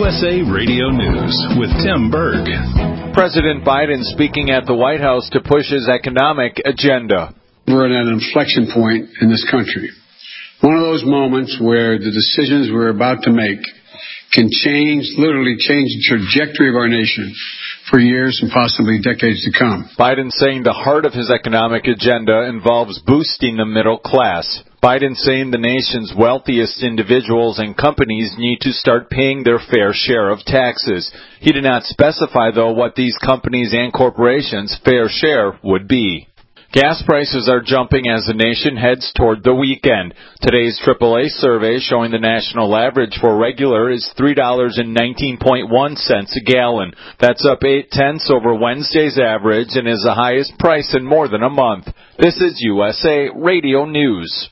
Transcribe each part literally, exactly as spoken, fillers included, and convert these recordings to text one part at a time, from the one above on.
S A Radio News with Tim Berg. President Biden speaking at the White House to push his economic agenda. We're at an inflection point in this country. One of those moments where the decisions we're about to make can change, literally change the trajectory of our nation for years and possibly decades to come. Biden saying the heart of his economic agenda involves boosting the middle class. Biden saying the nation's wealthiest individuals and companies need to start paying their fair share of taxes. He did not specify, though, what these companies and corporations' fair share would be. Gas prices are jumping as the nation heads toward the weekend. Today's triple A survey showing the national average for regular is three dollars and nineteen point one cents a gallon. That's up eight tenths over Wednesday's average and is the highest price in more than a month. This is U S A Radio News.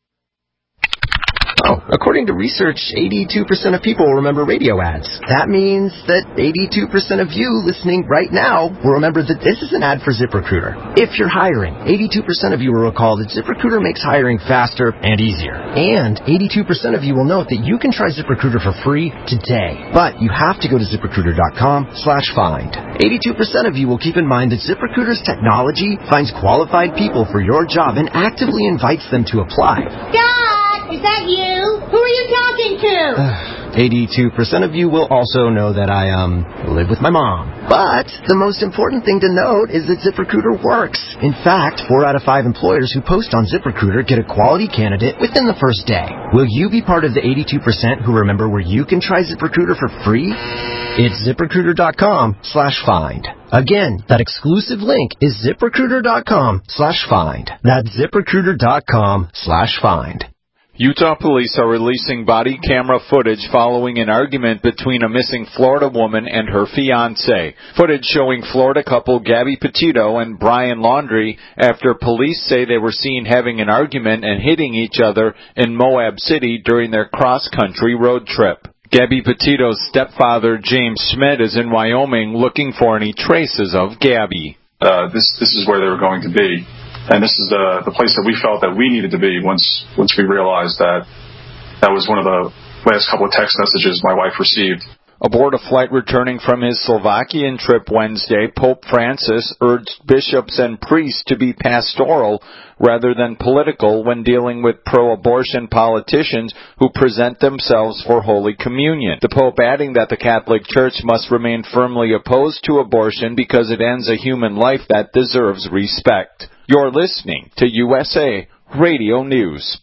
Oh, according to research, eighty-two percent of people remember radio ads. That means that eighty-two percent of you listening right now will remember that this is an ad for ZipRecruiter. If you're hiring, eighty-two percent of you will recall that ZipRecruiter makes hiring faster and easier. And eighty-two percent of you will note that you can try ZipRecruiter for free today. But you have to go to ZipRecruiter.com slash find. eighty-two percent of you will keep in mind that ZipRecruiter's technology finds qualified people for your job and actively invites them to apply. Dad, is that you? Who are you talking to? eighty-two percent of you will also know that I, um, live with my mom. But the most important thing to note is that ZipRecruiter works. In fact, four out of five employers who post on ZipRecruiter get a quality candidate within the first day. Will you be part of the eighty-two percent who remember where you can try ZipRecruiter for free? It's ZipRecruiter.com slash find. Again, that exclusive link is ZipRecruiter.com slash find. That's ZipRecruiter.com slash find. Utah police are releasing body camera footage following an argument between a missing Florida woman and her fiancé. Footage showing Florida couple Gabby Petito and Brian Laundrie after police say they were seen having an argument and hitting each other in Moab City during their cross-country road trip. Gabby Petito's stepfather, James Schmidt, is in Wyoming looking for any traces of Gabby. Uh, this, this is where they were going to be. And this is the the place that we felt that we needed to be once once we realized that that was one of the last couple of text messages my wife received. Aboard a flight returning from his Slovakian trip Wednesday, Pope Francis urged bishops and priests to be pastoral rather than political when dealing with pro-abortion politicians who present themselves for Holy Communion. The Pope adding that the Catholic Church must remain firmly opposed to abortion because it ends a human life that deserves respect. You're listening to U S A Radio News.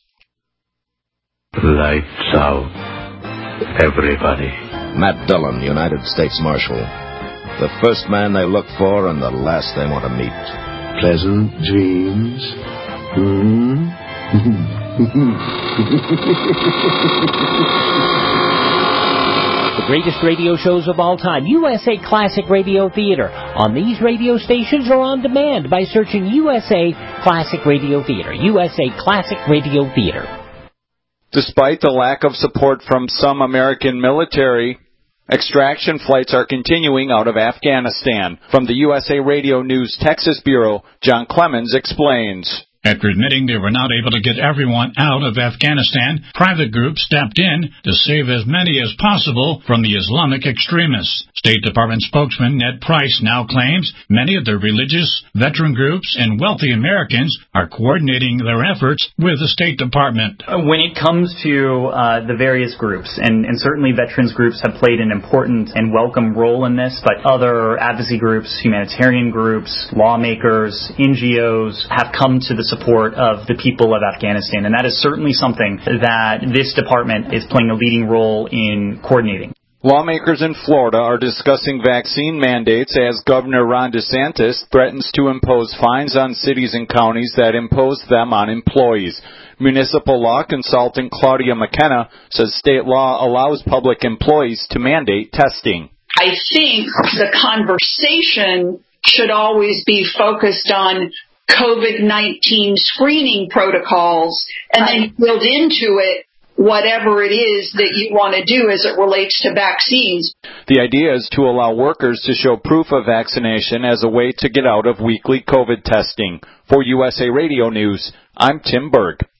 Lights out, everybody. Matt Dillon, United States Marshal. The first man they look for and the last they want to meet. Pleasant dreams. The greatest radio shows of all time, U S A Classic Radio Theater, on these radio stations or on demand by searching U S A Classic Radio Theater. U S A Classic Radio Theater. Despite the lack of support from some American military, extraction flights are continuing out of Afghanistan. From the U S A Radio News Texas Bureau, John Clemens explains. After admitting they were not able to get everyone out of Afghanistan, private groups stepped in to save as many as possible from the Islamic extremists. State Department spokesman Ned Price now claims many of the religious, veteran groups, and wealthy Americans are coordinating their efforts with the State Department. When it comes to uh, the various groups, and, and certainly veterans groups have played an important and welcome role in this, but other advocacy groups, humanitarian groups, lawmakers, N G Os have come to the support of the people of Afghanistan, and that is certainly something that this department is playing a leading role in coordinating. Lawmakers in Florida are discussing vaccine mandates as Governor Ron DeSantis threatens to impose fines on cities and counties that impose them on employees. Municipal law consultant Claudia McKenna says state law allows public employees to mandate testing. I think the conversation should always be focused on COVID nineteen screening protocols and then build into it whatever it is that you want to do as it relates to vaccines. The idea is to allow workers to show proof of vaccination as a way to get out of weekly COVID testing. For U S A Radio News, I'm Tim Berg.